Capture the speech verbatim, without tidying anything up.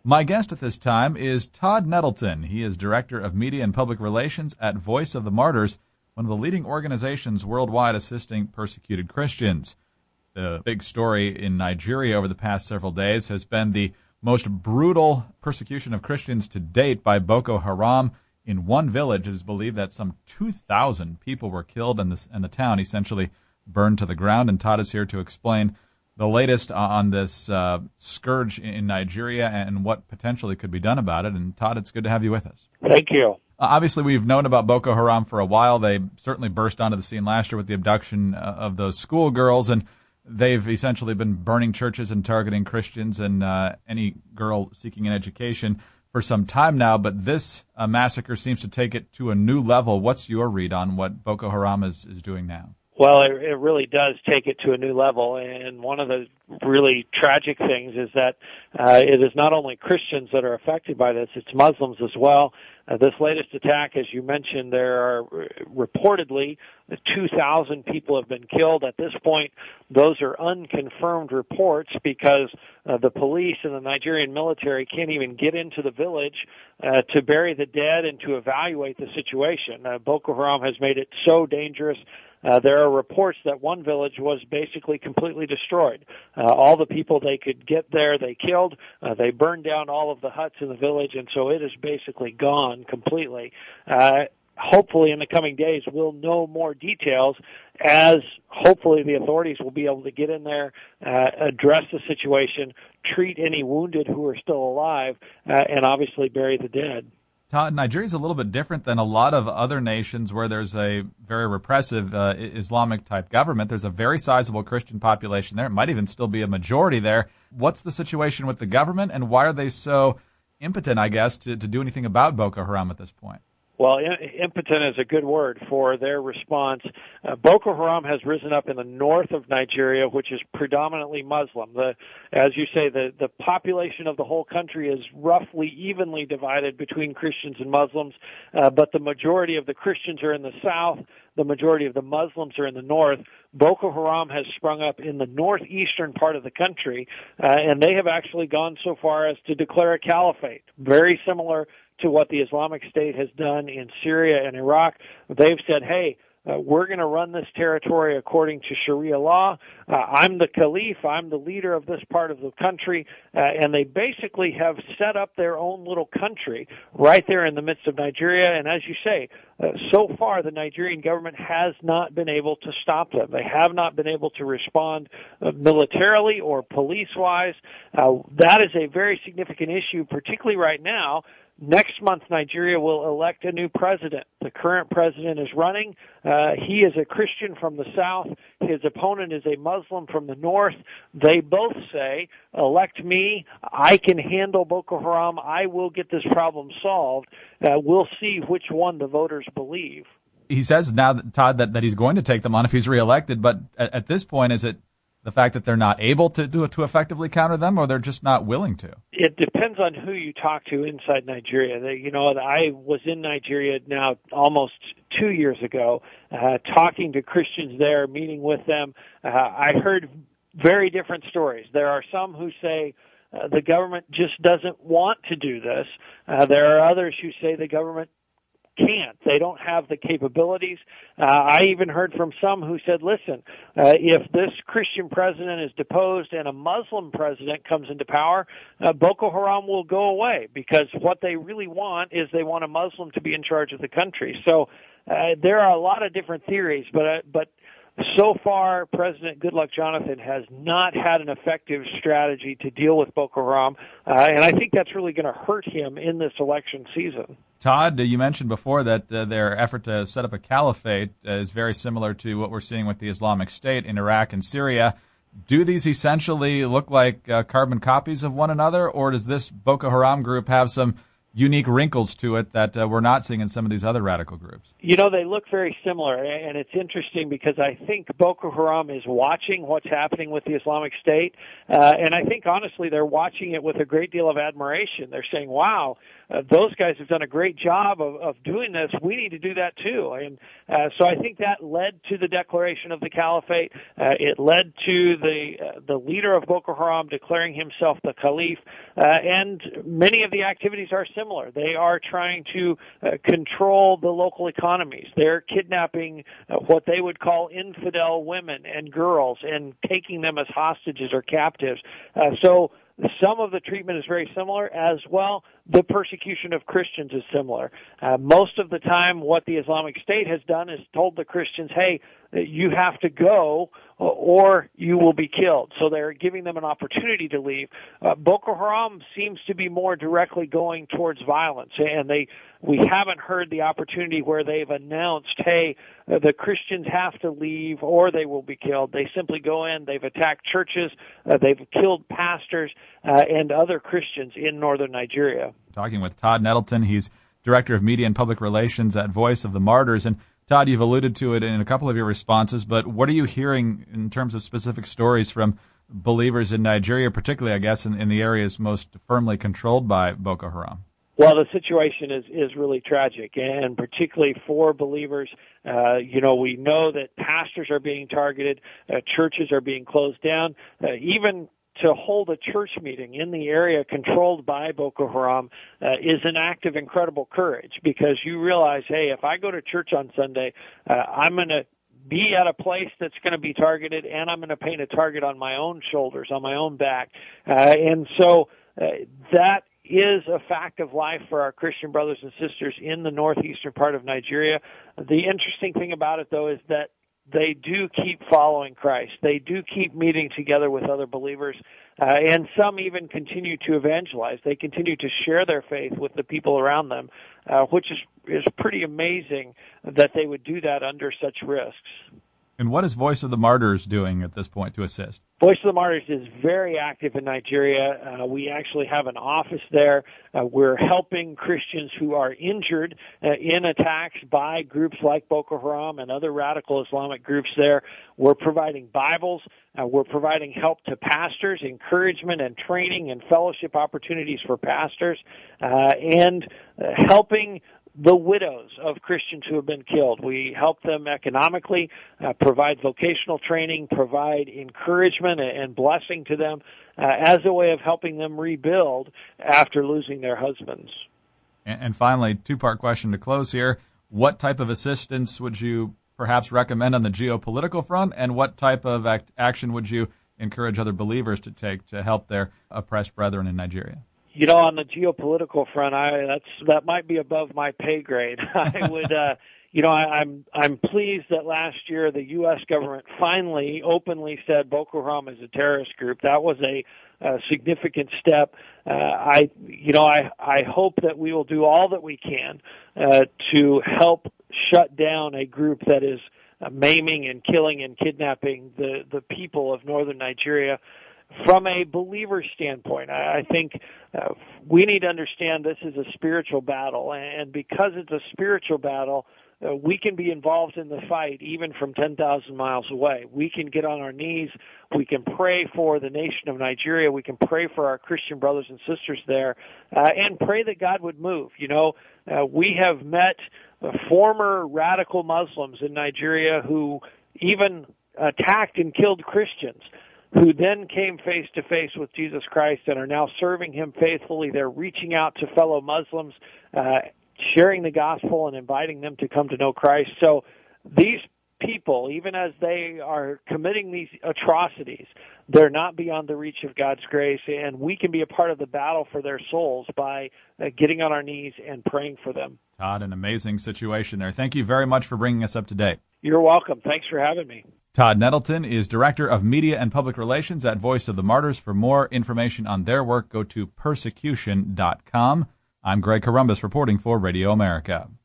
My guest at this time is Todd Nettleton. He is Director of Media and Public Relations at Voice of the Martyrs, one of the leading organizations worldwide assisting persecuted Christians. The big story in Nigeria over the past several days has been the most brutal persecution of Christians to date by Boko Haram. In one village, it is believed that some two thousand people were killed and, this, and the town essentially burned to the ground. And Todd is here to explain the latest on this uh, scourge in Nigeria and what potentially could be done about it. And Todd, it's good to have you with us. Thank you. Uh, obviously, we've known about Boko Haram for a while. They certainly burst onto the scene last year with the abduction uh, of those schoolgirls, and they've essentially been burning churches and targeting Christians and uh, any girl seeking an education for some time now. But this uh, massacre seems to take it to a new level. What's your read on what Boko Haram is, is doing now? Well, it, it really does take it to a new level, and one of the really tragic things is that uh, it is not only Christians that are affected by this, it's Muslims as well. Uh, this latest attack, as you mentioned, there are reportedly two thousand people have been killed. At this point, those are unconfirmed reports because uh, the police and the Nigerian military can't even get into the village uh, to bury the dead and to evaluate the situation. Uh, Boko Haram has made it so dangerous. Uh, there are reports that one village was basically completely destroyed. Uh, all the people they could get there, they killed. Uh, they burned down all of the huts in the village, and so it is basically gone completely. Uh, hopefully in the coming days we'll know more details as hopefully the authorities will be able to get in there, uh, address the situation, treat any wounded who are still alive, uh, and obviously bury the dead. Todd, Nigeria is a little bit different than a lot of other nations where there's a very repressive uh, Islamic-type government. There's a very sizable Christian population there. It might even still be a majority there. What's the situation with the government, and why are they so impotent, I guess, to, to do anything about Boko Haram at this point? Well, impotent is a good word for their response. Uh, Boko Haram has risen up in the north of Nigeria, which is predominantly Muslim. The, as you say, the, the population of the whole country is roughly evenly divided between Christians and Muslims, uh, but the majority of the Christians are in the south, the majority of the Muslims are in the north. Boko Haram has sprung up in the northeastern part of the country, uh, and they have actually gone so far as to declare a caliphate, very similar to what the Islamic State has done in Syria and Iraq. They've said, hey, uh, we're going to run this territory according to Sharia law. Uh, I'm the caliph. I'm the leader of this part of the country. Uh, and they basically have set up their own little country right there in the midst of Nigeria. And as you say, uh, so far the Nigerian government has not been able to stop them. They have not been able to respond uh, militarily or police-wise. Uh, that is a very significant issue, particularly right now. Next month, Nigeria will elect a new president. The current president is running. Uh, he is a Christian from the south. His opponent is a Muslim from the north. They both say, elect me. I can handle Boko Haram. I will get this problem solved. Uh, we'll see which one the voters believe. He says now, that, Todd, that, that he's going to take them on if he's reelected. But at, at this point, is it the fact that they're not able to do it to effectively counter them, or they're just not willing to? It depends on who you talk to inside Nigeria. They, you know, I was in Nigeria now almost two years ago, uh, talking to Christians there, meeting with them. Uh, I heard very different stories. There are some who say uh, the government just doesn't want to do this. Uh, there are others who say the government can't. They don't have the capabilities. Uh, I even heard from some who said, listen, uh, if this Christian president is deposed and a Muslim president comes into power, uh, Boko Haram will go away, because what they really want is they want a Muslim to be in charge of the country. So uh, there are a lot of different theories, but uh, but so far, President Goodluck Jonathan has not had an effective strategy to deal with Boko Haram, uh, and I think that's really going to hurt him in this election season. Todd, you mentioned before that uh, their effort to set up a caliphate uh, is very similar to what we're seeing with the Islamic State in Iraq and Syria. Do these essentially look like uh, carbon copies of one another, or does this Boko Haram group have some unique wrinkles to it that uh, we're not seeing in some of these other radical groups? You know, they look very similar, and it's interesting because I think Boko Haram is watching what's happening with the Islamic State, uh, and I think, honestly, they're watching it with a great deal of admiration. They're saying, wow, uh, those guys have done a great job of, of doing this. We need to do that, too. And uh, so I think that led to the declaration of the caliphate. Uh, it led to the uh, the leader of Boko Haram declaring himself the caliph, uh, and many of the activities are similar. They are trying to uh, control the local economies. They're kidnapping uh, what they would call infidel women and girls and taking them as hostages or captives. Uh, so some of the treatment is very similar as well. The persecution of Christians is similar. Uh, most of the time, what the Islamic State has done is told the Christians, hey, you have to go or you will be killed. So they're giving them an opportunity to leave. Uh, Boko Haram seems to be more directly going towards violence, and they we haven't heard the opportunity where they've announced, hey, uh, the Christians have to leave or they will be killed. They simply go in, they've attacked churches, uh, they've killed pastors uh, and other Christians in northern Nigeria. Talking with Todd Nettleton. He's Director of Media and Public Relations at Voice of the Martyrs. And Todd, you've alluded to it in a couple of your responses, but what are you hearing in terms of specific stories from believers in Nigeria, particularly, I guess, in, in the areas most firmly controlled by Boko Haram? Well, the situation is, is really tragic, and particularly for believers. Uh, you know, we know that pastors are being targeted, uh, churches are being closed down, uh, even to hold a church meeting in the area controlled by Boko Haram uh, is an act of incredible courage, because you realize, hey, if I go to church on Sunday, uh, I'm going to be at a place that's going to be targeted, and I'm going to paint a target on my own shoulders, on my own back. Uh, and so uh, that is a fact of life for our Christian brothers and sisters in the northeastern part of Nigeria. The interesting thing about it, though, is that they do keep following Christ. They do keep meeting together with other believers, uh, and some even continue to evangelize. They continue to share their faith with the people around them, uh, which is, is pretty amazing that they would do that under such risks. And what is Voice of the Martyrs doing at this point to assist? Voice of the Martyrs is very active in Nigeria. Uh, we actually have an office there. Uh, we're helping Christians who are injured uh, in attacks by groups like Boko Haram and other radical Islamic groups there. We're providing Bibles. Uh, we're providing help to pastors, encouragement and training and fellowship opportunities for pastors, uh, and uh, helping the widows of Christians who have been killed. We help them economically, uh, provide vocational training, provide encouragement and blessing to them uh, as a way of helping them rebuild after losing their husbands. And, and finally, two-part question to close here. What type of assistance would you perhaps recommend on the geopolitical front, and what type of act- action would you encourage other believers to take to help their oppressed brethren in Nigeria? You know, on the geopolitical front, I that's that might be above my pay grade. I would, uh, you know, I, I'm I'm pleased that last year the U S government finally openly said Boko Haram is a terrorist group. That was a, a significant step. Uh, I, you know, I I hope that we will do all that we can uh, to help shut down a group that is uh, maiming and killing and kidnapping the the people of northern Nigeria. From a believer standpoint, I think uh, we need to understand this is a spiritual battle, and because it's a spiritual battle, uh, we can be involved in the fight even from ten thousand miles away. We can get on our knees, we can pray for the nation of Nigeria, we can pray for our Christian brothers and sisters there, uh, and pray that God would move. You know, uh, we have met uh, former radical Muslims in Nigeria who even attacked and killed Christians, who then came face to face with Jesus Christ and are now serving him faithfully. They're reaching out to fellow Muslims, uh, sharing the gospel and inviting them to come to know Christ. So these people, even as they are committing these atrocities, they're not beyond the reach of God's grace, and we can be a part of the battle for their souls by uh, getting on our knees and praying for them. Todd, an amazing situation there. Thank you very much for bringing us up to date. You're welcome. Thanks for having me. Todd Nettleton is Director of Media and Public Relations at Voice of the Martyrs. For more information on their work, go to persecution dot com. I'm Greg Corombos reporting for Radio America.